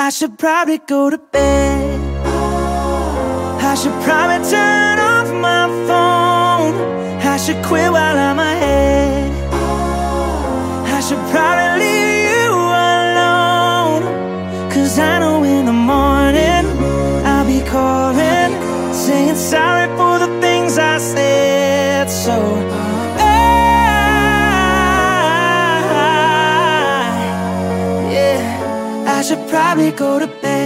I should probably go to bed. I should probably turn off my phone. I should quit while I'm ahead. I should probably leave you alone, 'cause I know in the morning I'll be calling, saying sorry for the things I said. So I should probably go to bed.